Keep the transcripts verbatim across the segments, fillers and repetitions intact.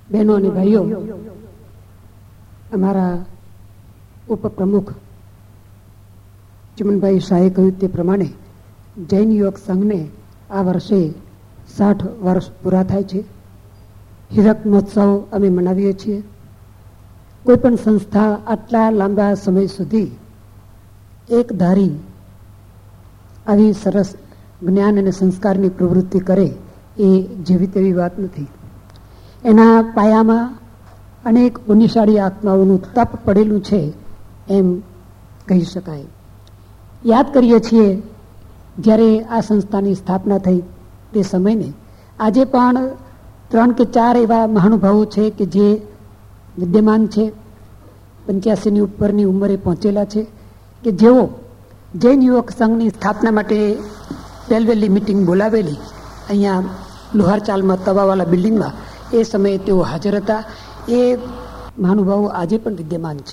બહેનો અને ભાઈઓ, અમારા ઉપપ્રમુખ ચિમનભાઈ શાહે કહ્યું તે પ્રમાણે જૈન યુવક સંઘને આ વર્ષે સાઠ વર્ષ પૂરા થાય છે. હીરક મહોત્સવ અમે મનાવીએ છીએ. કોઈ પણ સંસ્થા આટલા લાંબા સમય સુધી એક ધારી આવી સરસ જ્ઞાન અને સંસ્કારની પ્રવૃત્તિ કરે એ જેવી તેવી વાત નથી. એના પાયામાં અનેક પુણ્યશાળી આત્માઓનું તપ પડેલું છે એમ કહી શકાય. યાદ કરીએ છીએ જ્યારે આ સંસ્થાની સ્થાપના થઈ તે સમયને. આજે પણ ત્રણ કે ચાર એવા મહાનુભાવો છે કે જે વિદ્યમાન છે, પંચ્યાસીની ઉપરની ઉંમરે પહોંચેલા છે, કે જેઓ જૈન યુવક સંઘની સ્થાપના માટે પહેલવેલી મિટિંગ બોલાવેલી અહીંયા લુહારચાલમાં તવાવાલા બિલ્ડિંગમાં, એ સમયે તેઓ હાજર હતા. એ મહાનુભાવો આજે પણ વિદ્યમાન છે.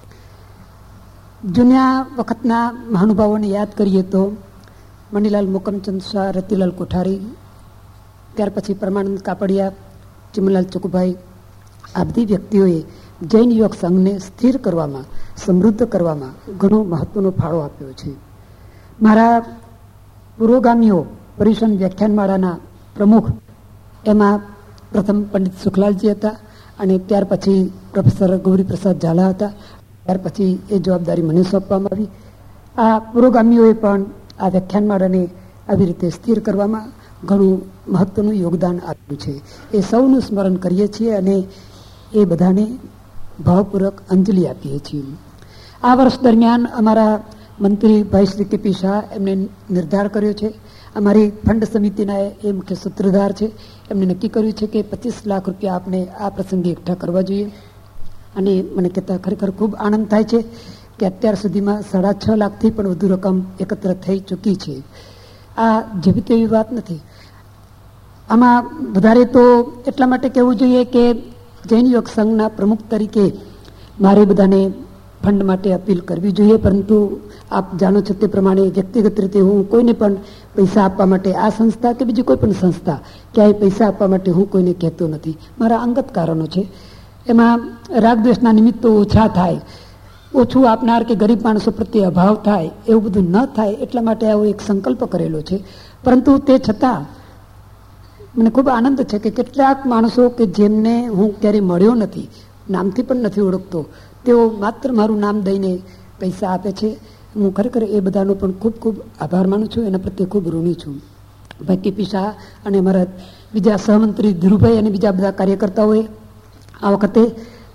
જૂના વખતના મહાનુભાવોને યાદ કરીએ તો મણીલાલ મુકમચંદ શાહ, રતિલાલ કોઠારી, ત્યાર પછી પરમાનંદ કાપડિયા, ચિમનલાલ ચકુભાઈ, આ બધી વ્યક્તિઓએ જૈન યુવક સંઘને સ્થિર કરવામાં, સમૃદ્ધ કરવામાં ઘણો મહત્વનો ફાળો આપ્યો છે. મારા પુરોગામીઓ પરિષદ વ્યાખ્યાનમાળાના પ્રમુખ એમાં પ્રથમ પંડિત સુખલાલજી હતા અને ત્યાર પછી પ્રોફેસર ગૌરીપ્રસાદ ઝાલા હતા. ત્યાર પછી એ જવાબદારી મને સોંપવામાં આવી. આ પુરોગામીઓએ પણ આ વ્યાખ્યાનમાળાને આવી રીતે સ્થિર કરવામાં ઘણું મહત્વનું યોગદાન આપ્યું છે. એ સૌનું સ્મરણ કરીએ છીએ અને એ બધાને ભાવપૂર્વક અંજલિ આપીએ છીએ. આ વર્ષ દરમિયાન અમારા મંત્રી ભાઈ શ્રી કે પી શાહ એમને નિર્ધાર કર્યો છે. અમારી ફંડ સમિતિના એ મુખ્ય સૂત્રધાર છે. એમને નક્કી કર્યું છે કે પચીસ લાખ રૂપિયા આપણે આ પ્રસંગે એકઠા કરવા જોઈએ. અને મને કહેતા ખરેખર ખૂબ આનંદ થાય છે કે અત્યાર સુધીમાં સાડા છ લાખથી પણ વધુ રકમ એકત્ર થઈ ચૂકી છે. આ જેવી તેવી વાત નથી. આમાં વધારે તો એટલા માટે કહેવું જોઈએ કે જૈન યુવક સંઘના પ્રમુખ તરીકે મારે બધાને ફંડ માટે અપીલ કરવી જોઈએ, પરંતુ આપ જાણો છો તે પ્રમાણે વ્યક્તિગત રીતે હું કોઈને પણ પૈસા આપવા માટે, આ સંસ્થા કે બીજી કોઈ પણ સંસ્થા, ક્યાંય પૈસા આપવા માટે હું કોઈને કહેતો નથી. મારા અંગત કારણો છે. એમાં રાગદ્વેષના નિમિત્તો ઓછા થાય, ઓછું આપનાર કે ગરીબ માણસો પ્રત્યે અભાવ થાય, એવું બધું ન થાય એટલા માટે આવો એક સંકલ્પ કરેલો છે. પરંતુ તે છતાં મને ખૂબ આનંદ છે કે કેટલાક માણસો કે જેમને હું ક્યારેય મળ્યો નથી, નામથી પણ નથી ઓળખતો, તેઓ માત્ર મારું નામ દઈને પૈસા આપે છે. હું ખરેખર એ બધાનો પણ ખૂબ ખૂબ આભાર માનું છું, એના પ્રત્યે ખૂબ ઋણી છું. ભાઈ કે પી શાહ અને અમારા બીજા સહમંત્રી ધીરુભાઈ અને બીજા બધા કાર્યકર્તાઓએ આ વખતે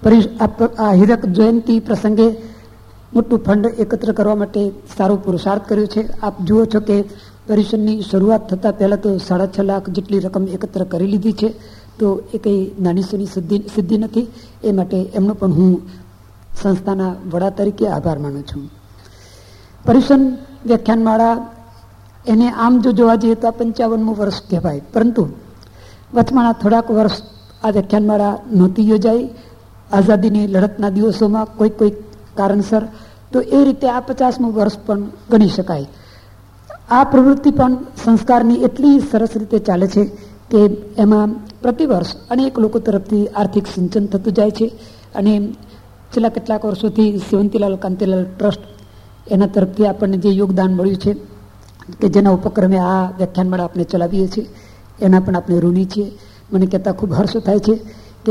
આ હીરક જયંતિ પ્રસંગે મોટું ફંડ એકત્ર કરવા માટે સારો પુરુષાર્થ કર્યો છે. આપ જુઓ છો કે પરિષદની શરૂઆત થતાં પહેલાં તો સાડા છ લાખ જેટલી રકમ એકત્ર કરી લીધી છે. તો એ કંઈ નાની સૂની સિદ્ધિ સિદ્ધિ નથી. એ માટે એમનો પણ હું સંસ્થાના વડા તરીકે આભાર માનું છું. પરિષદ વ્યાખ્યાનમાળા એને આમ જો જોવા જઈએ તો આ પંચાવનમું વર્ષ કહેવાય, પરંતુ વચમાના થોડાક વર્ષ આ વ્યાખ્યાનમાળા નહોતી યોજાઈ આઝાદીની લડતના દિવસોમાં કોઈ કોઈ કારણસર. તો એ રીતે આ પચાસમું વર્ષ પણ ગણી શકાય. આ પ્રવૃત્તિ પણ સંસ્કારની એટલી સરસ રીતે ચાલે છે કે એમાં પ્રતિવર્ષ અનેક લોકો તરફથી આર્થિક સિંચન થતું જાય છે. અને છેલ્લા કેટલાક વર્ષોથી સેવંતીલાલ કાંતિલાલ ટ્રસ્ટ એના તરફથી આપણને જે યોગદાન મળ્યું છે, કે જેના ઉપક્રમે આ વ્યાખ્યાનમાળા આપણે ચલાવીએ છીએ, એના પણ આપણે ઋણી છીએ. મને કહેતા ખૂબ હર્ષ થાય છે કે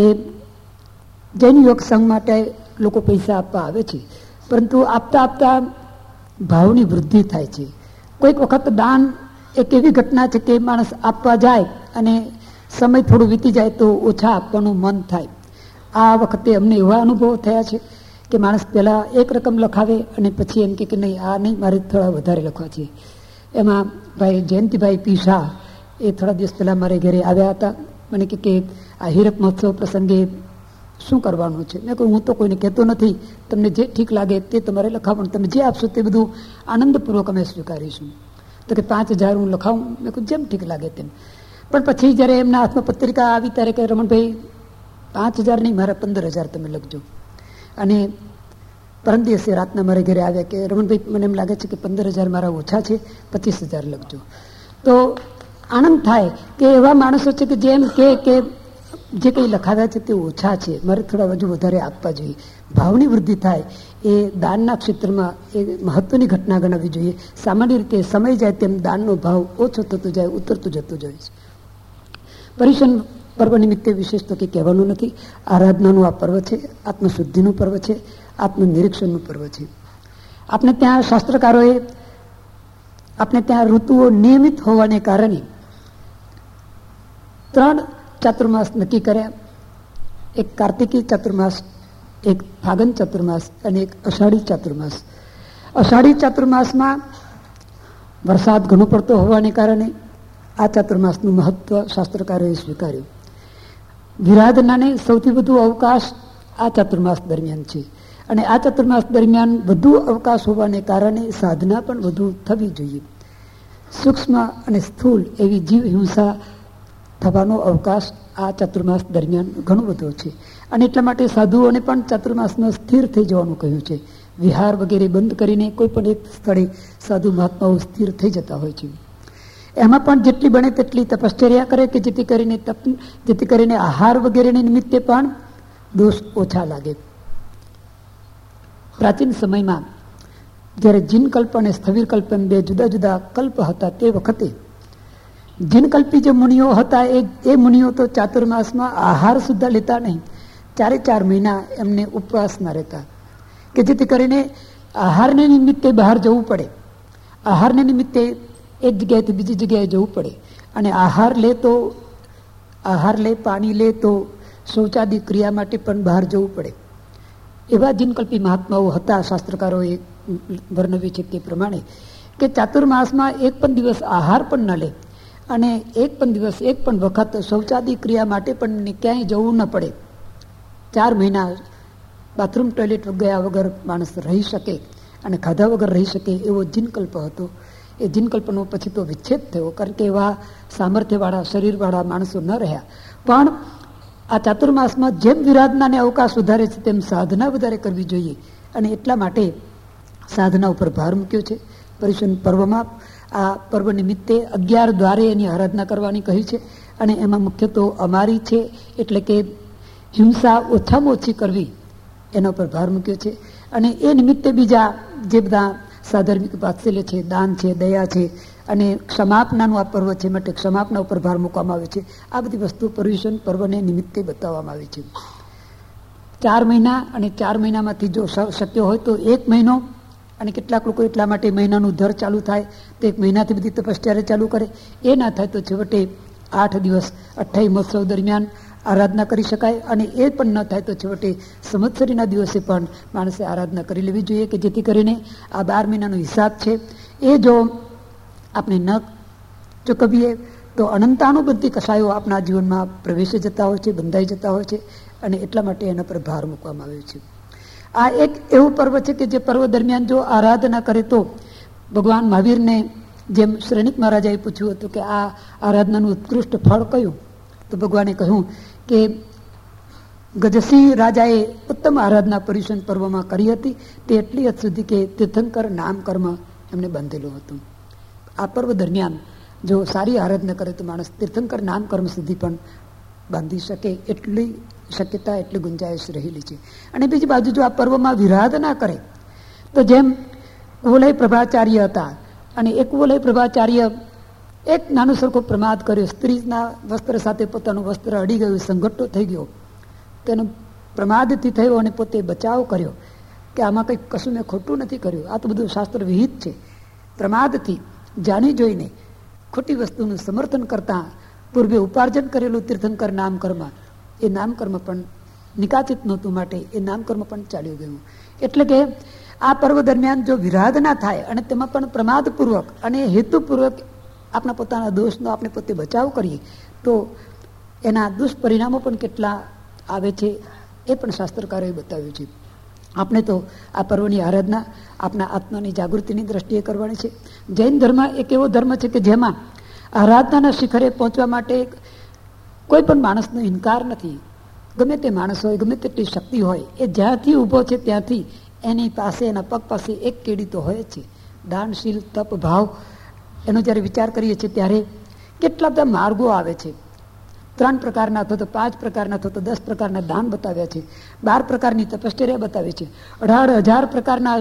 જૈન યુવક સંઘ માટે લોકો પૈસા આપવા આવે છે, પરંતુ આપતા આપતા ભાવની વૃદ્ધિ થાય છે. કોઈક વખત દાન એક એવી ઘટના છે કે માણસ આપવા જાય અને સમય થોડું વીતી જાય તો ઓછા આપવાનું મન થાય. આ વખતે અમને એવા અનુભવો થયા છે કે માણસ પહેલાં એક રકમ લખાવે અને પછી એમ કે નહીં, આ નહીં, મારે થોડા વધારે લખવા છે. એમાં ભાઈ જયંતિભાઈ પી શાહ એ થોડા દિવસ પહેલાં મારે ઘરે આવ્યા હતા. મને કે કે આ હીરક મહોત્સવ પ્રસંગે શું કરવાનું છે? મેં કહ્યું હું તો કોઈને કહેતો નથી, તમને જે ઠીક લાગે તે તમારે લખાવવાનું, તમે જે આપશો તે બધું આનંદપૂર્વક અમે સ્વીકારીશું. તો કે પાંચ હજાર હું લખાવું? મેં કહ્યું જેમ ઠીક લાગે તેમ. પણ પછી જ્યારે એમના હાથમાં પત્રિકા આવી ત્યારે કે રમણભાઈ પાંચ હજાર નહીં, મારા પંદર હજાર તમે લખજો. અને પરમ દિવસે રાતના મારે ઘરે આવ્યા કે રમણભાઈ મને એમ લાગે છે કે પંદર હજાર મારા ઓછા છે, પચીસ હજાર લખજો. તો આનંદ થાય કે એવા માણસો છે કે જેમ કે જે કંઈ લખાવ્યા છે તે ઓછા છે, મારે થોડા હજુ વધારે આપવા જોઈએ. ભાવની વૃદ્ધિ થાય એ દાનના ક્ષેત્રમાં એ મહત્વની ઘટના ગણાવવી જોઈએ. સામાન્ય રીતે સમય જાય તેમ દાનનો ભાવ ઓછો થતો જાય, ઉતરતો જતો જાય છે. પર્યુષણ પર્વ નિમિત્તે વિશેષ તો કંઈ કહેવાનું નથી. આરાધનાનું આ પર્વ છે, આત્મશુદ્ધિનું પર્વ છે, આત્મનિરીક્ષણનું પર્વ છે. આપણે ત્યાં શાસ્ત્રકારોએ આપણે ત્યાં ઋતુઓ નિયમિત હોવાને કારણે ત્રણ ચાતુર્માસ નક્કી કર્યા. એક કાર્તિકી ચાતુર્માસ, એક ફાગણ ચાતુર્માસ અને એક અષાઢી ચાતુર્માસ. અષાઢી ચાતુર્માસમાં વરસાદ ઘણો પડતો હોવાને કારણે આ ચાતુર્માસનું મહત્વ શાસ્ત્રકારોએ સ્વીકાર્યું. વિરાધનાને સૌથી વધુ અવકાશ આ ચાતુર્માસ દરમિયાન છે અને આ ચાતુર્માસ દરમિયાન વધુ અવકાશ હોવાને કારણે સાધના પણ વધુ થવી જોઈએ. સૂક્ષ્મ અને સ્થૂળ એવી જીવ હિંસા થવાનો અવકાશ આ ચાતુર્માસ દરમિયાન ઘણો બધો છે અને એટલા માટે સાધુઓને પણ ચાતુર્માસમાં સ્થિર થઈ જવાનું કહ્યું છે. વિહાર વગેરે બંધ કરીને કોઈ પણ એક સ્થળે સાધુ મહાત્માઓ સ્થિર થઈ જતા હોય છે. એમાં પણ જેટલી બને તેટલી તપશ્ચર્યા કરે કે જેથી કરીને તપ જેથી કરીને આહાર વગેરેને નિમિત્તે પણ દોષ ઓછા લાગે. પ્રાચીન સમયમાં જ્યારે જીનકલ્પ અને સ્થવિરકલ્પ એમ બે જુદા જુદા કલ્પ હતા તે વખતે જીનકલ્પી જે મુનિઓ હતા એ એ મુનિઓ તો ચાતુર્માસમાં આહાર સુદ્ધા લેતા નહીં, ચારે ચાર મહિના એમને ઉપવાસમાં રહેતા કે જેથી કરીને આહારને નિમિત્તે બહાર જવું પડે, આહારને નિમિત્તે એક જગ્યાએથી બીજી જગ્યાએ જવું પડે અને આહાર લે તો આહાર લે પાણી લે તો શૌચાદી ક્રિયા માટે પણ બહાર જવું પડે. એવા જીનકલ્પી મહાત્માઓ હતા. શાસ્ત્રકારોએ વર્ણવ્યું છે તે પ્રમાણે કે ચાતુર્માસમાં એક પણ દિવસ આહાર પણ ન લે અને એક પણ દિવસ એક પણ વખત શૌચાદી ક્રિયા માટે પણ ક્યાંય જવું ન પડે. ચાર મહિના બાથરૂમ ટોયલેટ ગયા વગર માણસ રહી શકે અને ખાધા વગર રહી શકે એવો જીનકલ્પ હતો. એ જીનકલ્પનો પછી તો વિચ્છેદ થયો કારણ કે એવા સામર્થ્યવાળા શરીરવાળા માણસો ન રહ્યા. પણ આ ચાતુર્માસમાં જેમ વિરાધનાને અવકાશ વધારે છે તેમ સાધના વધારે કરવી જોઈએ અને એટલા માટે સાધના ઉપર ભાર મૂક્યો છે. પર્યુષણ પર્વમાં આ પર્વ નિમિત્તે અગિયાર દ્વારે એની આરાધના કરવાની કહી છે અને એમાં મુખ્ય તો અમારી છે એટલે કે હિંસા ઓછામાં ઓછી કરવી એના ઉપર ભાર મૂક્યો છે. અને એ નિમિત્તે બીજા જે બધા સાધર્મિક વાત્સલ્ય છે, દાન છે, દયા છે અને ક્ષમાપનાનું આ પર્વ છે માટે ક્ષમાપના ઉપર ભાર મૂકવામાં આવે છે. આ બધી વસ્તુ પર્યુષણ પર્વને નિમિત્તે બતાવવામાં આવી છે. ચાર મહિના અને ચાર મહિનામાંથી જો શક્ય હોય તો એક મહિનો અને કેટલાક લોકો એટલા માટે મહિનાનું દર ચાલુ થાય તો એક મહિનાથી બધી તપશ્ચર્યા ચાલુ કરે. એ ના થાય તો છેવટે આઠ દિવસ અઠ્ઠાઈ મહોત્સવ દરમિયાન આરાધના કરી શકાય અને એ પણ ન થાય તો છેવટે સંવત્સરીના દિવસે પણ માણસે આરાધના કરી લેવી જોઈએ કે જેથી કરીને આ બાર મહિનાનો હિસાબ છે એ જો આપણે ન ચૂકવીએ તો અનંતાનુબંધી કસાયો આપણા જીવનમાં પ્રવેશી જતા હોય છે, બંધાઈ જતા હોય છે અને એટલા માટે એના પર ભાર મૂકવામાં આવ્યો છે. આ એક એવું પર્વ છે કે જે પર્વ દરમિયાન જો આરાધના કરે તો ભગવાન મહાવીરને જેમ શ્રેણિક મહારાજાએ પૂછ્યું હતું કે આ આરાધનાનું ઉત્કૃષ્ટ ફળ કયું, તો ભગવાને કહ્યું કે ગજસિંહ રાજાએ ઉત્તમ આરાધના પર્યુષણ પર્વમાં કરી હતી તે એટલી હદ સુધી કે તીર્થંકર નામ કર્મ એમને બાંધેલું હતું. આ પર્વ દરમિયાન જો સારી આરાધના કરે તો માણસ તીર્થંકર નામ કર્મ સુધી પણ બાંધી શકે એટલી શક્યતા એટલી ગુંજાઈશ રહેલી છે. અને બીજી બાજુ જો આ પર્વમાં વિરાધના કરે તો જેમ કુવલય પ્રભાચાર્ય હતા અને એક કુવલય પ્રભાચાર્ય એક નાનો સરખો પ્રમાદ કર્યો, સ્ત્રીના વસ્ત્ર સાથે પોતાનું વસ્ત્ર અડી ગયું, સંઘટ્ટો થઈ ગયો, તેનો પ્રમાદથી થયો અને પોતે બચાવ કર્યો કે આમાં કંઈક કશું મેં ખોટું નથી કર્યું, આ તો બધું શાસ્ત્ર વિહિત છે. પ્રમાદથી જાણી જોઈને ખોટી વસ્તુનું સમર્થન કરતા પૂર્વે ઉપાર્જન કરેલું તીર્થંકર નામ કર્મ એ નામકર્મ પણ નિકાચિત નહોતું માટે એ નામકર્મ પણ ચાલ્યું ગયું. એટલે કે આ પર્વ દરમિયાન જો વિરાધના થાય અને તેમાં પણ પ્રમાદપૂર્વક અને હેતુપૂર્વક આપણા પોતાના દોષનો આપણે પોતે બચાવ કરીએ તો એના દુષ્પરિણામો પણ કેટલા આવે છે એ પણ શાસ્ત્રકારોએ બતાવ્યું છે. આપણે તો આ પર્વની આરાધના આપણા આત્માની જાગૃતિની દ્રષ્ટિએ કરવાની છે. જૈન ધર્મ એક એવો ધર્મ છે કે જેમાં આરાધનાના શિખરે પહોંચવા માટે કોઈ પણ માણસનો ઇનકાર નથી. ગમે તે માણસ હોય, ગમે તેટલી શક્તિ હોય, એ જ્યાંથી ઊભો છે ત્યાંથી એની પાસે એના પગ પાસે એક કેડી તો હોય છે. દાનશીલ, તપ, ભાવ એનો જ્યારે વિચાર કરીએ છીએ ત્યારે કેટલા બધા માર્ગો આવે છે. ત્રણ પ્રકારના અથવા તો પાંચ પ્રકારના અથવા તો દસ પ્રકારના દાન બતાવ્યા છે, બાર પ્રકારની તપશ્ચર્યા બતાવી છે, અઢાર હજાર પ્રકારના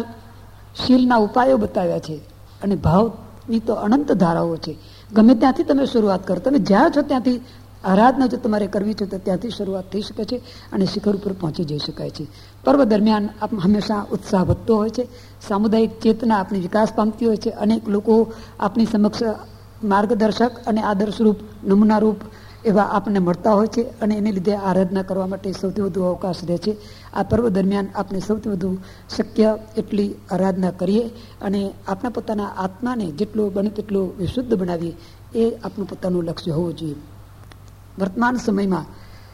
શીલના ઉપાયો બતાવ્યા છે, અને ભાવની તો અનંત ધારાઓ છે. ગમે ત્યાંથી તમે શરૂઆત કરો, તમે જ્યાં છો ત્યાંથી આરાધના જો તમારે કરવી છે તો ત્યાંથી શરૂઆત થઈ શકે છે અને શિખર ઉપર પહોંચી જઈ શકાય છે. પર્વ દરમિયાન આપ હંમેશા ઉત્સાહ વધતો હોય છે, સામુદાયિક ચેતના આપણી વિકાસ પામતી હોય છે, અનેક લોકો આપણી સમક્ષ માર્ગદર્શક અને આદર્શરૂપ નમૂનારૂપ એવા આપણને મળતા હોય છે, અને એને લીધે આરાધના કરવા માટે સૌથી વધુ અવકાશ રહે છે. આ પર્વ દરમિયાન આપણે સૌથી વધુ શક્ય એટલી આરાધના કરીએ અને આપણા પોતાના આત્માને જેટલું બને તેટલું વિશુદ્ધ બનાવીએ, એ આપણું પોતાનું લક્ષ્ય હોવું જોઈએ. વર્તમાન સમયમાં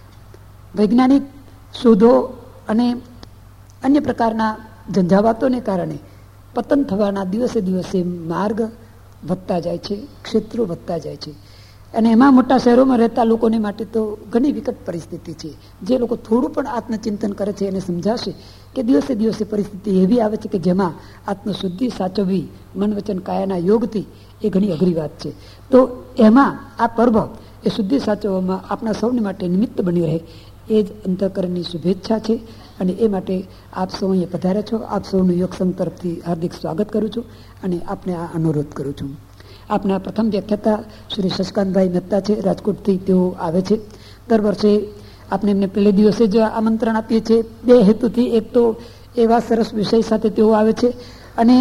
વૈજ્ઞાનિક શોધો અને અન્ય પ્રકારના ઝંઝાવાતોને કારણે પતન થવાના દિવસે દિવસે માર્ગ વધતા જાય છે, ક્ષેત્રો વધતા જાય છે, અને એમાં મોટા શહેરોમાં રહેતા લોકોને માટે તો ઘણી વિકટ પરિસ્થિતિ છે. જે લોકો થોડું પણ આત્મચિંતન કરે છે એને સમજાશે કે દિવસે દિવસે પરિસ્થિતિ એવી આવે છે કે જેમાં આત્મશુદ્ધિ સાચવવી મન વચન કાયાના યોગથી એ ઘણી અઘરી વાત છે. તો એમાં આ પર્વ એ શુદ્ધિ સાચવવામાં આપણા સૌને માટે નિમિત્ત બની રહે, એ જ અંતઃકરણની શુભેચ્છા છે. અને એ માટે આપ સૌ અહીંયા પધાર્યા છો, આપ સૌનું યોગસંઘ તરફથી હાર્દિક સ્વાગત કરું છું અને આપને આ અનુરોધ કરું છું. આપના પ્રથમ વ્યાખ્યાતા શ્રી શશકાંતભાઈ મહેતા છે, રાજકોટથી તેઓ આવે છે. દર વર્ષે આપણે એમને પહેલે દિવસે જ આમંત્રણ આપીએ છીએ, બે હેતુથી. એક તો એવા સરસ વિષય સાથે તેઓ આવે છે, અને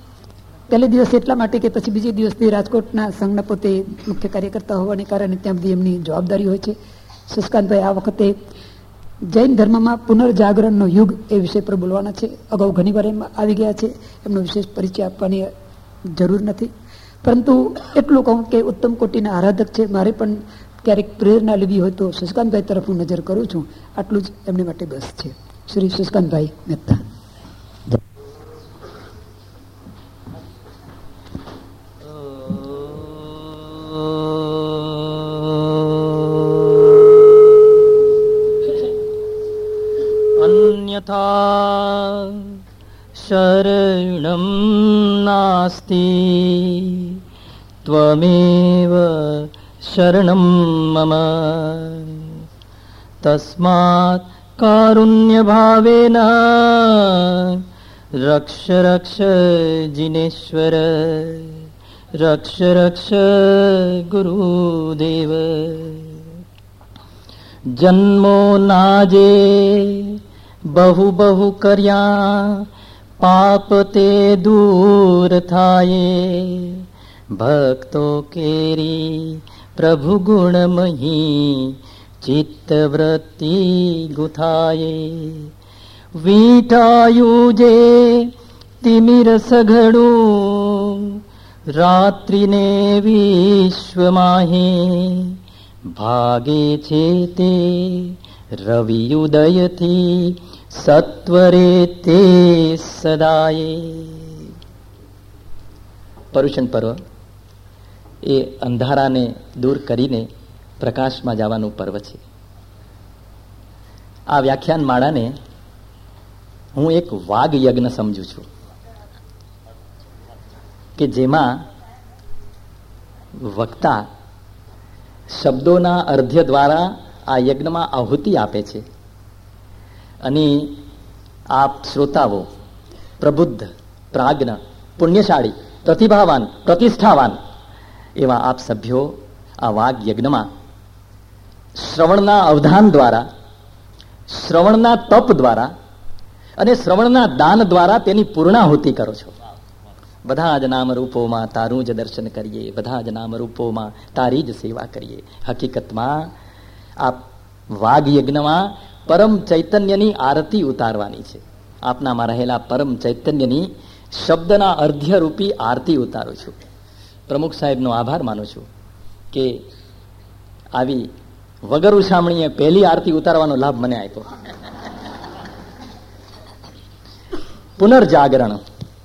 પહેલે દિવસ એટલા માટે કે પછી બીજે દિવસથી રાજકોટના સંઘના પોતે મુખ્ય કાર્યકર્તા હોવાને કારણે ત્યાં બધી એમની જવાબદારી હોય છે. શશકાંતભાઈ આ વખતે જૈન ધર્મમાં પુનર્જાગરણનો યુગ એ વિષય પર બોલવાના છે. અગાઉ ઘણી વાર એમ આવી ગયા છે, એમનો વિશેષ પરિચય આપવાની જરૂર નથી, પરંતુ એટલું કહું કે ઉત્તમ કોટીના આરાધક છે. મારે પણ ક્યારેક પ્રેરણા લેવી હોય તો શશકાંતભાઈ તરફ હું નજર કરું છું. આટલું જ એમને માટે બસ છે. શ્રી શશકાંતભાઈ મહેતા. અન્યથા શરણં નાસ્તિ ત્વમેવ શરણં મમ તસ્માત કારુણ્ય ભાવેન રક્ષ રક્ષ જિનેશ્વર રક્ષ રક્ષ ગુરુદેવ. જન્મો નાજે બહુ બહુ કર્યા પાપ તે દૂર થાય ભક્તો કેરી પ્રભુ ગુણમહી ચિત્તવૃત્તિ ગુથાયે. વીંટાયું જે તિમિર સઘળું રાત્રિને વિશ્વમાહે ભાગે છે તે રવિયુદયથી સત્વરે તે સદાયે. પર્યુષણ પર્વ એ અંધારાને દૂર કરીને પ્રકાશમાં જવાનું પર્વ છે. આ વ્યાખ્યાન માળાને હું એક વાગ યજ્ઞ સમજુ છું કે જેમાં વક્તા શબ્દોના અર્ધ્ય દ્વારા આ યજ્ઞમાં આહુતિ આપે છે, અને આપ શ્રોતાઓ પ્રબુદ્ધ, પ્રાજ્ઞ, પુણ્યશાળી, પ્રતિભાવાન, પ્રતિષ્ઠાવાન એવા આપ સભ્યો આ વાગ યજ્ઞમાં શ્રવણના અવધાન દ્વારા, શ્રવણના તપ દ્વારા અને શ્રવણના દાન દ્વારા તેની પૂર્ણાહુતિ કરો છો. બધા જ નામ રૂપોમાં તારું જ દર્શન કરીએ, બધા જ નામ રૂપોમાં તારી જ સેવા કરીએ. હકીકતમાં આ વાગ યજ્ઞમાં પરમ ચૈતન્યની આરતી ઉતારવાની છે. આપનામાં રહેલા પરમ ચૈતન્યની શબ્દના અર્ધ્યરૂપી આરતી ઉતારું છું. પ્રમુખ સાહેબનો આભાર માનું છું કે આવી વગર ઉછામણીએ પહેલી આરતી ઉતારવાનો લાભ મને આપ્યો. પુનર્જાગરણ,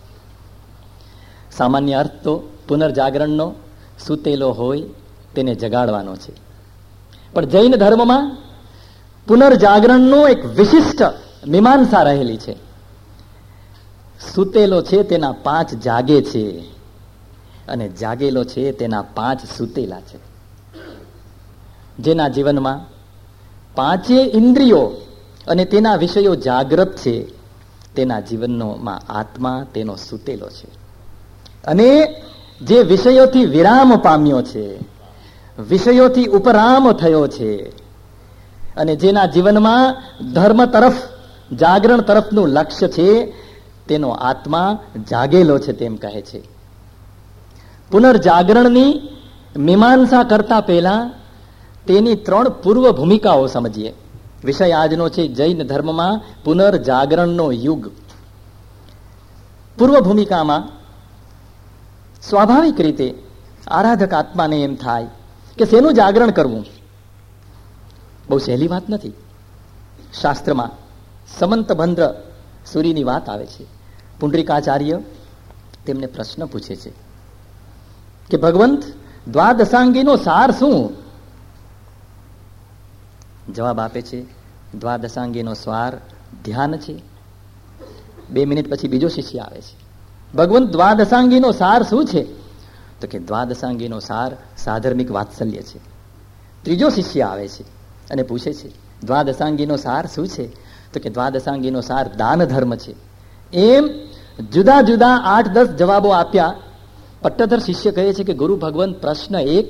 સામાન્ય અર્થ તો પુનર્જાગરણનો સૂતેલો હોય તેને જગાડવાનો છે, પણ જૈન ધર્મમાં પુનર્જાગરણનો એક વિશિષ્ટ મીમાંસા રહેલી છે. સૂતેલો છે તેના પાંચ જાગે છે અને જાગેલો છે તેના પાંચ સૂતેલા છે. જેના જીવનમાં પાંચે ઇન્દ્રિયો અને તેના વિષયો જાગ્રત છે, તેના જીવનોમાં આત્મા તેનો સૂતેલો છે. અને જે વિષયોથી વિરામ પામ્યો છે, વિષયોથી ઉપરામ થયો છે, અને જેના જીવનમાં ધર્મ તરફ, જાગરણ તરફનું લક્ષ્ય છે, તેનો આત્મા જાગેલો છે, તેમ કહે છે. પુનર્જાગરણની મીમાંસા કરતા પહેલા તેની ત્રણ પૂર્વ ભૂમિકાઓ સમજીએ. વિષય આજનો છે જૈન ધર્મમાં પુનર્જાગરણનો યુગ. પૂર્વ ભૂમિકામાં સ્વાભાવિક રીતે આરાધક આત્માને એમ થાય કે શેનું જાગરણ કરવું? બહુ સહેલી વાત નથી. શાસ્ત્રમાં સમંતભદ્ર સૂરીની વાત આવે છે. પુંડરીકાચાર્ય તેમને પ્રશ્ન પૂછે છે કે ભગવંત, દ્વાદશાંગીનો સાર શું? જવાબ આપે છે, દ્વાદશાંગીનો સાર ધ્યાન છે. બે મિનિટ પછી બીજો શિષ્ય આવે છે, ભગવંત દ્વાદશાંગીનો સાર શું છે? તો કે દ્વાદશાંગીનો સાર સાધર્મિક વાત્સલ્ય છે. ત્રીજો શિષ્ય આવે છે અને પૂછે છે, દ્વાદશાંગીનો સાર શું છે? તો કે દ્વાદશાંગીનો સાર દાન ધર્મ છે. એમ જુદા જુદા આઠ દસ જવાબો આપ્યા. પટ્ટધર શિષ્ય કહે છે કે ગુરુ ભગવંત, પ્રશ્ન એક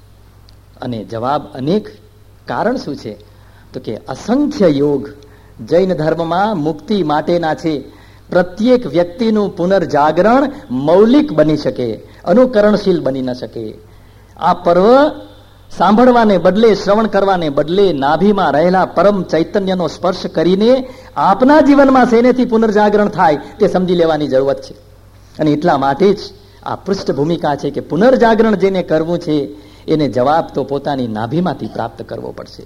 અને જવાબ અનેક. કારણ શું છે? તો કે અસંખ્ય યોગ જૈન ધર્મમાં મુક્તિ માટેના છે. પ્રત્યેક વ્યક્તિનું પુનર્જાગરણ મૌલિક બની શકે, અનુકરણશીલ બની ન શકે. આ પર્વ સાંભળવાને બદલે, શ્રવણ કરવાને બદલે નાભીમાં રહેલા પરમ ચૈતન્યનો સ્પર્શ કરીને આપના જીવનમાં શેનેથી પુનર્જાગરણ થાય તે સમજી લેવાની જરૂરત છે. અને એટલા માટે જ આ પૃષ્ઠભૂમિકા છે કે પુનર્જાગરણ જેને કરવું છે એને જવાબ તો પોતાની નાભીમાંથી પ્રાપ્ત કરવો પડશે.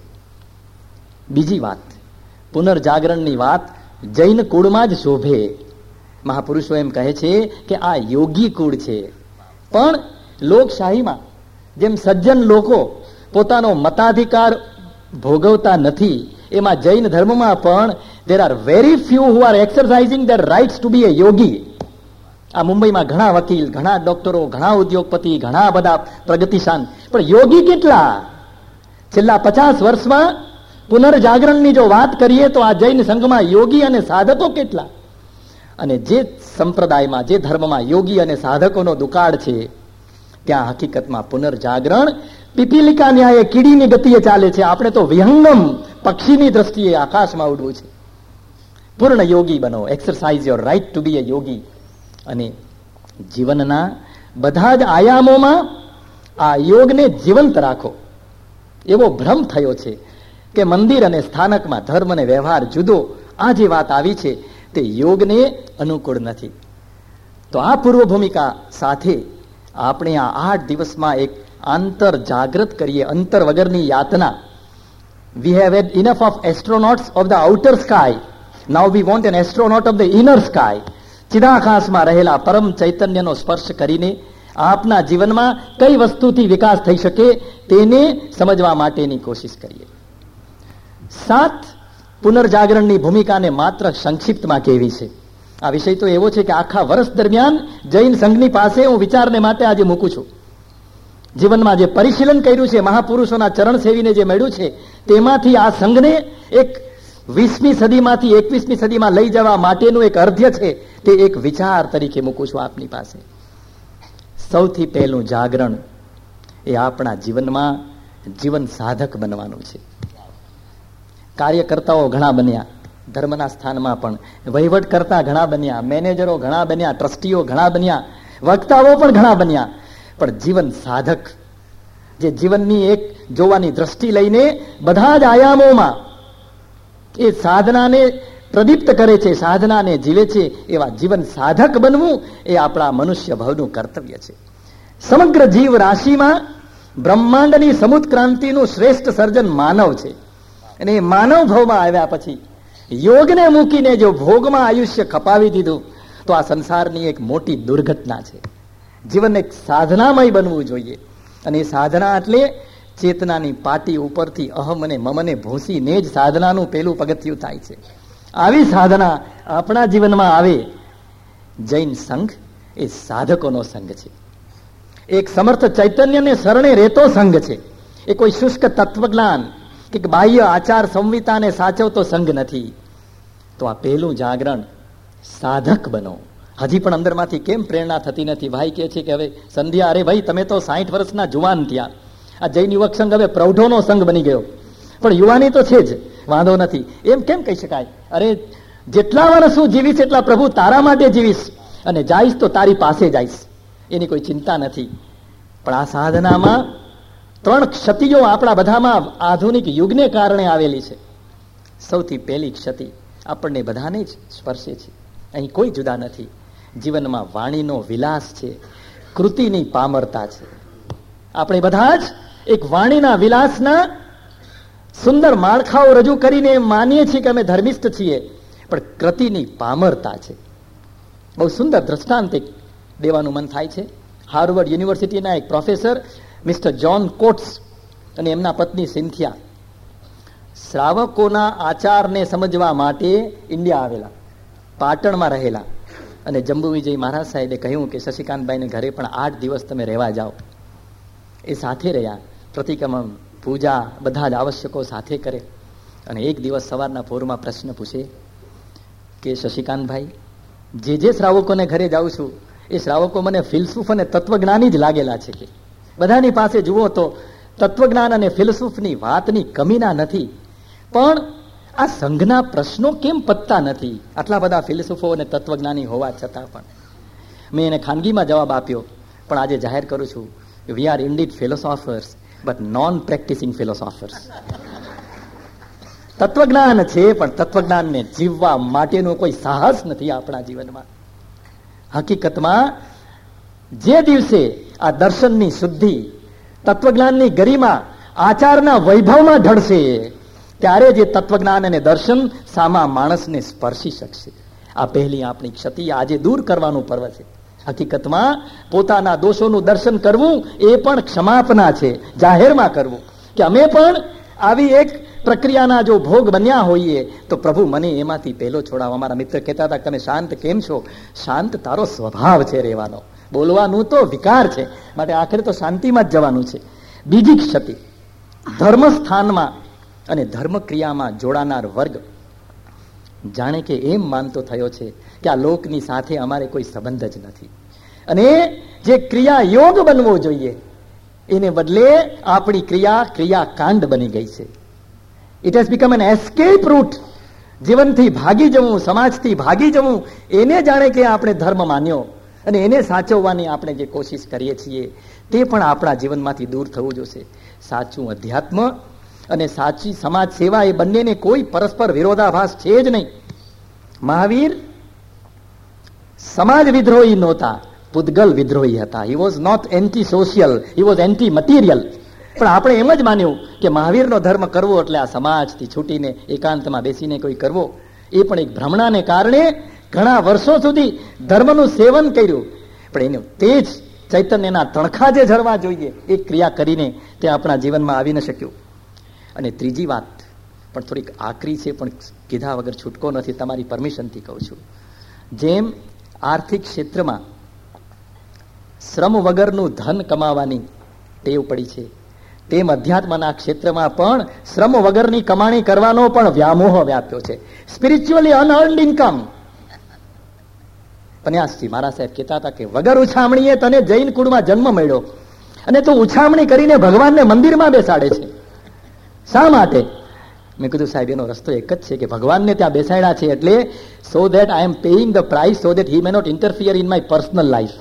બીજી વાત, પુનર્જાગરણની વાત જૈન કુળમાં જ શોભે. મહાપુરુષો એમ કહે છે કે આ યોગી કુળ છે. પણ લોકશાહીમાં જેમ સજ્જન લોકો પોતાનો મતાધિકાર ભોગવતા નથી, એમાં જૈન ધર્મમાં પણ there are very few who are exercising their rights to be a યોગી. આ મુંબઈમાં ઘણા વકીલ, ઘણા ડોક્ટરો, ઘણા ઉદ્યોગપતિ, ઘણા બધા પ્રગતિશાન, પણ યોગી કેટલા? છેલ્લા પચાસ વર્ષમાં પુનર્જાગરણની જો વાત કરીએ તો આ જૈન સંઘમાં યોગી અને સાધકો કેટલા? અને જે સંપ્રદાયમાં, જે ધર્મમાં યોગી અને સાધકોનો દુકાળ છે, ત્યાં હકીકતમાં પુનર્જાગરણ પીપીલિકા ન્યાયે કીડીની ગતિએ ચાલે છે. આપણે તો વિહંગમ પક્ષીની દ્રષ્ટિએ આકાશમાં ઉડવું છે. પૂર્ણ યોગી બનો, exercise your right to be a yogi. અને જીવનના બધા જ આયામોમાં આ યોગને જીવંત રાખો. એવો ભ્રમ થયો છે કે મંદિર અને સ્થાનકમાં ધર્મ અને વ્યવહાર જુદો. આ જે વાત આવી છે તે યોગને અનુકૂળ નથી. તો આ પૂર્વ ભૂમિકા સાથે આપણે આ આઠ દિવસમાં એક આંતર જાગૃત કરીએ, અંતર વગરની યાતના. We have had enough of astronauts of the outer sky, now we want an astronaut of the inner sky. ચિદાકાશમાં રહેલા પરમ ચૈતન્યનો સ્પર્શ કરીને આપના જીવનમાં કઈ વસ્તુથી વિકાસ થઈ શકે તેને સમજવા માટેની કોશિશ કરીએ. સાત, પુનર્જાગરણની ભૂમિકાને માત્ર સંક્ષિપ્તમાં કેવી છે. આ વિષય તો એવો છે કે આખા વર્ષ દરમિયાન જૈન સંઘની પાસે હું વિચારને માટે આજે મૂકું છું. જીવનમાં જે પરિશીલન કર્યું છે, મહાપુરુષોના ચરણ સેવીને જે મળ્યું છે, તેમાંથી આ સંઘને એક વીસમી સદીમાંથી એકવીસમી સદીમાં લઈ જવા માટેનું એક અર્ધ્ય છે, તે એક વિચાર તરીકે મૂકું છું આપની પાસે. સૌથી પહેલું જાગરણ એ આપણા જીવનમાં જીવન સાધક બનવાનું છે. કાર્યકર્તાઓ ઘણા બન્યા, ધર્મના સ્થાનમાં પણ વહીવટ કરતા ઘણા બન્યા, મેનેજરો ઘણા બન્યા, ટ્રસ્ટીઓ ઘણા બન્યા, વક્તાઓ પણ ઘણા બન્યા, પણ જીવન સાધક જે જીવનની એક જોવાની દ્રષ્ટિ લઈને બધા જ આયામોમાં એ સાધનાને પ્રદીપ્ત કરે છે, સાધનાને જીવે છે, એવા જીવન સાધક બનવું એ આપણા મનુષ્ય ભવનું કર્તવ્ય છે. સમગ્ર જીવ રાશિમાં બ્રહ્માંડની સમુત્ક્રાંતિનું શ્રેષ્ઠ સર્જન માનવ છે. અને એ માનવ ભાવમાં આવ્યા પછી યોગને મૂકીને જો ભોગમાં આયુષ્ય ખપાવી દીધું તો આ સંસારની એક મોટી દુર્ઘટના છે. જીવન એક સાધનામય બનવું જોઈએ. અને એ સાધના એટલે ચેતનાની પાટી ઉપરથી અહમ અને મમને ભૂંસીને જ સાધનાનું પેલું પગથિયું થાય છે. આવી સાધના આપણા જીવનમાં આવે. જૈન સંઘ એ સાધકોનો સંઘ છે. એક સમર્થ ચૈતન્યને શરણે રહેતો સંઘ છે. એ કોઈ શુષ્ક તત્વજ્ઞાન કે બાહ્ય આચાર સંહિતાને સાચવતો સંઘ નથી. તો આ પહેલું જાગરણ, સાધક બનો. હજી પણ અંદરમાંથી કેમ પ્રેરણા થતી નથી? ભાઈ કહે છે કે હવે સંધ્યા, અરે ભાઈ તમે તો સાઠ વર્ષના જુવાન થયા, આ જૈન યુવક સંઘ હવે પ્રૌઢોનો સંઘ બની ગયો, પણ યુવાની તો છે જ, વાંધો નથી. એમ કેમ કહી શકાય? અરે જેટલા વર્ષ હું જીવીશ એટલા પ્રભુ તારા માટે જીવીશ, અને જઈશ તો તારી પાસે જઈશ, એની કોઈ ચિંતા નથી. પણ આ સાધનામાં ત્રણ ક્ષતિઓ આપણા બધામાં આધુનિક યુગને કારણે આવેલી છે. સૌથી પહેલી ક્ષતિ આપણને બધાને જ સ્પર્શે છે, અહીં કોઈ જુદા નથી. જીવનમાં વાણીનો વિલાસ છે, કૃતિની પામરતા છે. આપણે બધા જ એક વાણીના વિલાસના સુંદર માળખાઓ રજૂ કરીને માનીએ છીએ કે અમે ધર્મિષ્ઠ છીએ, પણ કૃતિની પામરતા છે. બહુ સુંદર દ્રષ્ટાંત એક દેવાનું મન થાય છે. હાર્વર્ડ યુનિવર્સિટીના એક પ્રોફેસર મિસ્ટર જ્હોન કોટ્સ અને એમના પત્ની સિન્થિયા શ્રાવકોના આચારને સમજવા માટે ઇન્ડિયા આવેલા, પાટણમાં રહેલા, અને જંબુ વિજય મહારાજ સાહેબે કહ્યું કે શશિકાંતભાઈને ઘરે પણ આઠ દિવસ તમે રહેવા જાઓ. એ સાથે રહ્યા, પ્રતિક્રમણ, પૂજા બધા જ આવશ્યકો સાથે કરે. અને એક દિવસ સવારના પોરમાં પ્રશ્ન પૂછે કે શશિકાંતભાઈ, જે જે શ્રાવકોને ઘરે જાઉં છું એ શ્રાવકો મને ફિલસૂફ અને તત્વજ્ઞાની જ લાગેલા છે. કે બધાની પાસે જુઓ તો તત્વજ્ઞાન અને ફિલસૂફની વાતની કમીના નથી, પણ આ સંઘના પ્રશ્નો કેમ પતતા નથી? આટલા બધા ફિલસૂફો અને તત્વજ્ઞાની હોવા છતાં પણ. મેં એને ખાનગીમાં જવાબ આપ્યો, પણ આજે જાહેર કરું છું, we are indeed philosophers but non practicing philosophers. તત્વજ્ઞાન છે, પણ તત્વજ્ઞાનને જીવવા માટેનું કોઈ સાહસ નથી આપણા જીવનમાં. હકીકતમાં જે દિવસે આ દર્શનની શુદ્ધિ, તત્વજ્ઞાનની ગરિમા આચારના વૈભવમાં ઢળશે, ત્યારે જે તત્વજ્ઞાન અને દર્શન સામા માણસને સ્પર્શી શકશે. આ પહેલી આપણી ક્ષતિ આજે દૂર કરવાનું પર્વ છે. હકીકતમાં પોતાના દોષોનું દર્શન કરવું એ પણ ક્ષમાપના છે, જાહેરમાં કરવું કે અમે પણ આવી એક પ્રક્રિયાના જો ભોગ બન્યા હોઈએ તો પ્રભુ મને એમાંથી પહેલો છોડાવો. અમારા મિત્ર કહેતા હતા, તમે શાંત કેમ છો? શાંત તારો સ્વભાવ છે રહેવાનો, બોલવાનું તો વિકાર છે, માટે આખરે તો શાંતિમાં જ જવાનું છે. બીજી ક્ષતિ, ધર્મ સ્થાનમાં અને ધર્મ ક્રિયામાં જોડાનાર વર્ગ જાણે કે એમ માનતો થયો છે કે આ લોકની સાથે અમારે કોઈ સંબંધ જ નથી, અને જે ક્રિયા યોગ બનવો જોઈએ એને બદલે આપણી ક્રિયા ક્રિયાકાંડ બની ગઈ છે. It has become an escape route. જીવનથી ભાગી જવું, સમાજથી ભાગી જવું, એને જાણે કે આપણે ધર્મ માન્યો, અને એને સાચવવાની આપણે જે કોશિશ કરીએ છીએ તે પણ આપણા જીવનમાંથી દૂર થવું જોશે. સાચું અધ્યાત્મ અને સાચી સમાજ સેવા એ બંનેને કોઈ પરસ્પર વિરોધાભાસ છે જ નહીં. મહાવીર સમાજ વિદ્રોહી નહોતા, પૂતગલ વિદ્રોહી હતા. He was not anti social, he was anti material. પણ આપણે એમ જ માન્યું કે મહાવીરનો ધર્મ કરવો એટલે આ સમાજથી છૂટીને એકાંતમાં બેસીને કોઈ કરવો. એ પણ એક ભ્રમણાને કારણે ઘણા વર્ષો સુધી ધર્મનું સેવન કર્યું, પણ એનું તેજ ચૈતન્યના તણખા જે ઝરવા જોઈએ એ ક્રિયા કરીને તે આપણા જીવનમાં આવી ન શક્યું. અને ત્રીજી વાત પણ થોડીક આકરી છે, પણ કીધા વગર છૂટકો નથી, તમારી પરમિશનથી કહું છું. જેમ આર્થિક ક્ષેત્રમાં શ્રમ વગરનું ધન કમાવાની ટેવ પડી છે, તેમ અધ્યાત્મના ક્ષેત્રમાં પણ શ્રમ વગરની કમાણી કરવાનો પણ વ્યામોહ વ્યાપ્યો છે. Spiritually અનઅર્ન્ડ income. પન્યાસજી મહારાજ સાહેબ કહેતા હતા કે વગર ઉછામણીએ તને જૈન કુળમાં જન્મ મળ્યો, અને તું ઉછામણી કરીને ભગવાનને મંદિરમાં બેસાડે છે. શા માટે? મેં કીધું સાહેબ એનો રસ્તો એક જ છે કે ભગવાનને ત્યાં બેસાડ્યા છે એટલે so that I am paying the price so that he may not interfere in my personal life.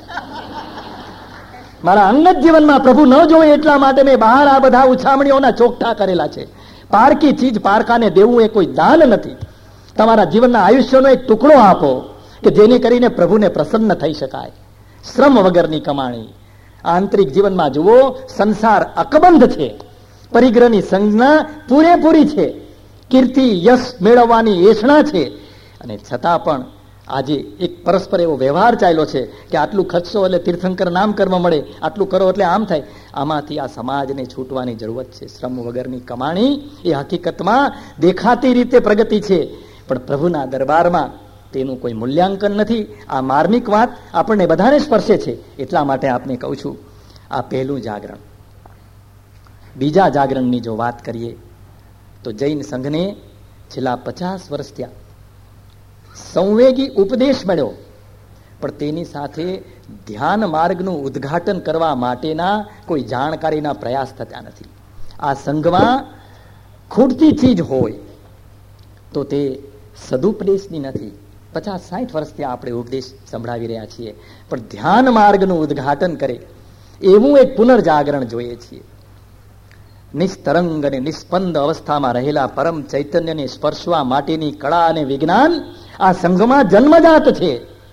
મારા અંગત જીવનમાં પ્રભુ ન જોવે એટલા માટે મેં બહાર આ બધા ઉછામણીઓના ચોકઠા કરેલા છે. પારકી ચીજ પારકાને દેવું એ કોઈ દાન નથી. તમારા જીવનના આયુષ્યનો એક ટુકડો આપો કે જેને કરીને પ્રભુને પ્રસન્ન થઈ શકાય. શ્રમ વગરની કમાણી. આંતરિક જીવનમાં જુઓ, સંસાર અકબંધ છે, પરિગ્રહની સંજ્ઞા પૂરેપૂરી છે, કીર્તિ યશ મેળવવાની એષણા છે, અને છતાં પણ આજે એક પરસ્પર એવો વ્યવહાર ચાલ્યો છે કે આટલું ખર્ચો એટલે તીર્થંકર નામ કર્મ મળે, આટલું કરો એટલે આમ થાય. આમાંથી આ સમાજને છૂટવાની જરૂરત છે. શ્રમ વગરની કમાણી એ હકીકતમાં દેખાતી રીતે પ્રગતિ છે, પણ પ્રભુના દરબારમાં તેનું કોઈ મૂલ્યાંકન નથી. આ માર્મિક વાત આપણને બધાને સ્પર્શે છે, એટલા માટે આપને કહું છું, આ પહેલું જાગરણ. બીજા જાગરણની જો વાત કરીએ તો જૈન સંઘને છેલ્લા પચાસ વર્ષ થયા સંવેગી ઉપદેશ મળ્યો, પણ તેની સાથે ધ્યાન માર્ગનું ઉદ્ઘાટન કરવા માટેના કોઈ જાણકારીના પ્રયાસ થતા નથી. આ સંઘમાં ખૂટતી ચીજ હોય તો તે સદુપદેશની નથી. પચાસ સાઠ વર્ષથી આપણે ઉપદેશ સંભળાવી રહ્યા છીએ, પણ ધ્યાન માર્ગનું ઉદ્ઘાટન કરે એવું એક પુનર્જાગરણ જોઈએ છીએ. નિસ્તરંગ અને નિસ્પંદ અવસ્થામાં રહેલા પરમ ચૈતન્યને સ્પર્શવા માટેની કળા અને વિજ્ઞાન આ સંઘમાં જન્મજાત છે.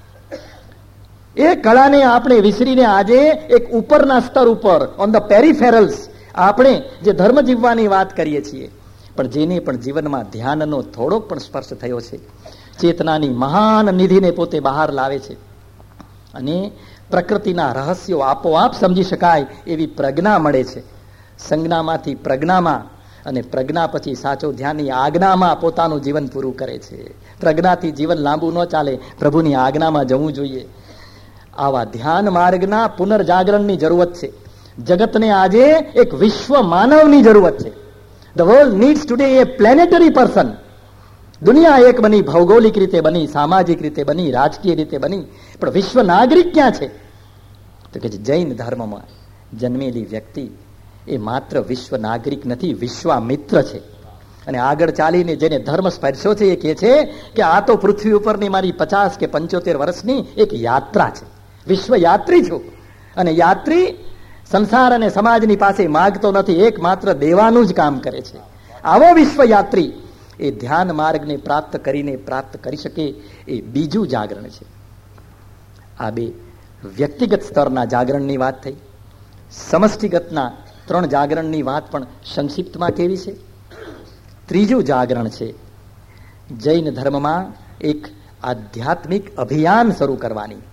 એ કળાને આપણે વિસરીને આજે એક ઉપરના સ્તર ઉપર ઓન ધ પેરિફેરલ્સ આપણે જે ધર્મ જીવવાની વાત કરીએ છીએ, પણ જેને પણ જીવનમાં ધ્યાનનો થોડોક પણ સ્પર્શ થયો છે, ચેતનાની મહાન નિધિને પોતે બહાર લાવે છે અને પ્રકૃતિના રહસ્યો આપોઆપ સમજી શકાય એવી પ્રજ્ઞા મળે છે. સંજ્ઞામાંથી પ્રજ્ઞામાં અને પ્રજ્ઞા પછી સાચો ધ્યાનની આજ્ઞામાં પોતાનું જીવન પૂરું કરે છે. પ્રજ્ઞાથી જીવન લાંબુ ન ચાલે, પ્રભુની આજ્ઞામાં જવું જોઈએ. આવા ધ્યાન માર્ગના પુનર્જાગરણની જરૂરત છે. જગતને આજે એક વિશ્વ માનવની જરૂરત છે. The world needs today a planetary person. દુનિયા એક બની, ભૌગોલિક રીતે બની, સામાજિક રીતે બની, રાજકીય રીતે બની, પણ વિશ્વ નાગરિક ક્યાં છે? તો કે જૈન ધર્મમાં જન્મેલી વ્યક્તિ એ માત્ર વિશ્વ નાગરિક નથી, વિશ્વામિત્ર છે. અને આગળ ચાલીને જેને ધર્મ સ્પર્શ્યો છે એ કહે છે કે આ તો પૃથ્વી ઉપરની મારી પચાસ કે પંચોતેર વર્ષની એક યાત્રા છે. વિશ્વ યાત્રી છું, અને યાત્રી સંસાર અને સમાજની પાસે માગતો નથી, એક માત્ર દેવાનું જ કામ કરે છે. આવો વિશ્વ યાત્રી એ ધ્યાન માર્ગને પ્રાપ્ત કરીને પ્રાપ્ત કરી શકે એ બીજું જાગરણ છે. આ બે વ્યક્તિગત સ્તરના જાગરણની વાત થઈ. સમષ્ટિગતના ત્રણ જાગરણની વાત પણ સંક્ષિપ્તમાં કેવી છે? ત્રીજું જાગરણ છે જૈન ધર્મમાં એક આધ્યાત્મિક અભિયાન શરૂ કરવાની.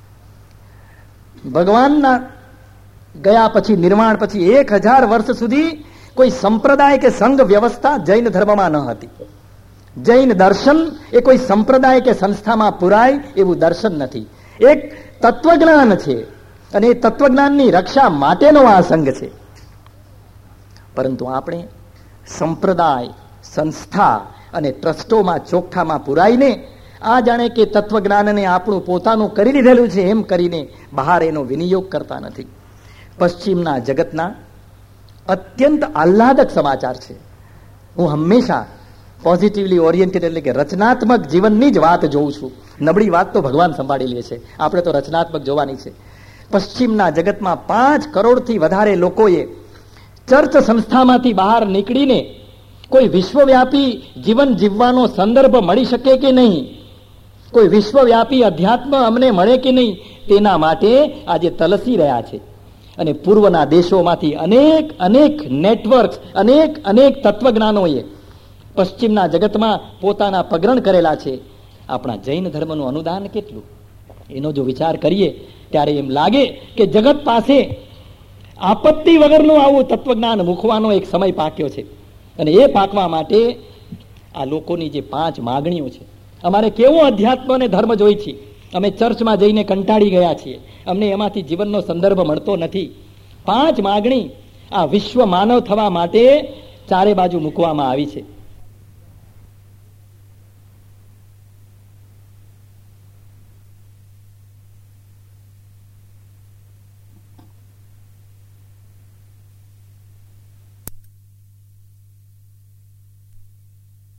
ભગવાનના ગયા પછી, નિર્માણ પછી એક હજાર વર્ષ સુધી કોઈ સંપ્રદાય કે સંઘ વ્યવસ્થા જૈન ધર્મમાં ન હતી. જૈન દર્શન એ કોઈ સંપ્રદાય કે સંસ્થામાં પુરાય એવું દર્શન નથી. એક તત્વજ્ઞાન છે, અને એ તત્વજ્ઞાનની રક્ષા માટેનો આ સંઘ છે. પરંતુ આપણે સંપ્રદાય, સંસ્થા અને ટ્રસ્ટોમાં ચોખ્ઠામાં પુરાઈને આ જાણે કે તત્વજ્ઞાનને આપણું પોતાનું કરી લીધેલું છે એમ કરીને બહાર એનો વિનિયોગ કરતા નથી. પશ્ચિમના જગતના અત્યંત આહ્લાદક સમાચાર છે. હું હંમેશા પોઝિટિવલી ઓરિએન્ટેડ એટલે કે રચનાત્મક જીવનની જ વાત જોઉં છું. નબળી વાત તો ભગવાન સંભાળી લે છે, આપણે તો રચનાત્મક જોવાની છે. પશ્ચિમના જગતમાં પાંચ કરોડથી વધારે લોકોએ ચર્ચ સંસ્થામાંથી બહાર નીકળીને કોઈ વિશ્વવ્યાપી જીવન જીવવાનો સંદર્ભ મળી શકે કે નહીં, કોઈ વિશ્વવ્યાપી અધ્યાત્મ અમને મળે કે નહીં, તેના માટે આજે તલસી રહ્યા છે. અને પૂર્વના દેશોમાંથી અનેક અનેક નેટવર્ક, અનેક અનેક તત્વજ્ઞાનોએ પશ્ચિમના જગતમાં પોતાના પગરણ કરેલા છે. આપણા જૈન ધર્મનું અનુદાન કેટલું, એનો જો વિચાર કરીએ ત્યારે એમ લાગે કે જગત પાસે આપત્તિ વગરનું આવું તત્વજ્ઞાન મૂકવાનો એક સમય પાક્યો છે. અને એ પાકવા માટે આ લોકોની જે પાંચ માગણીઓ છે, અમારે કેવો અધ્યાત્મ અને ધર્મ જોઈ છે, અમે ચર્ચમાં જઈને કંટાળી ગયા છીએ, અમને એમાંથી જીવનનો સંદર્ભ મળતો નથી. પાંચ માગણી આ વિશ્વ માનવ થવા માટે ચારે બાજુ મૂકવામાં આવી છે.